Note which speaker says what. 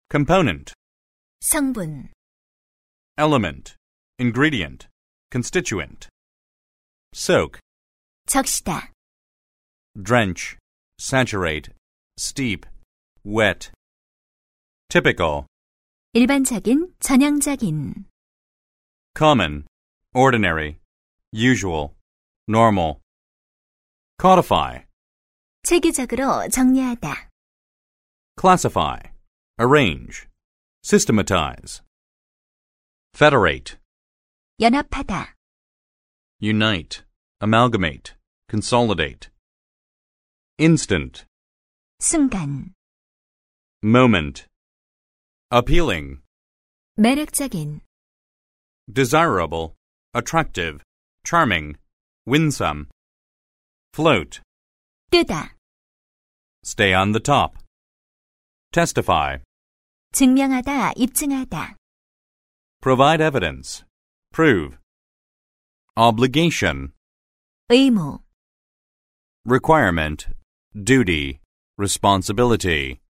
Speaker 1: component,
Speaker 2: 성분,
Speaker 1: element, ingredient, constituent. Soak,
Speaker 2: 적시다,
Speaker 1: drench, saturate, steep, wet. Typical,
Speaker 2: 일반적인, 전형적인,
Speaker 1: common, ordinary, usual, normal. Codify,
Speaker 2: 체계적으로 정리하다,
Speaker 1: classify, arrange, systematize. Federate,
Speaker 2: 연합하다,
Speaker 1: unite, amalgamate, consolidate. Instant,
Speaker 2: 순간,
Speaker 1: moment. Appealing,
Speaker 2: 매력적인,
Speaker 1: desirable, attractive, charming, winsome. Float,
Speaker 2: 뜨다,
Speaker 1: stay on the top. Testify,
Speaker 2: 증명하다, 입증하다,
Speaker 1: provide evidence, prove. Obligation,
Speaker 2: 의무,
Speaker 1: requirement, duty, responsibility.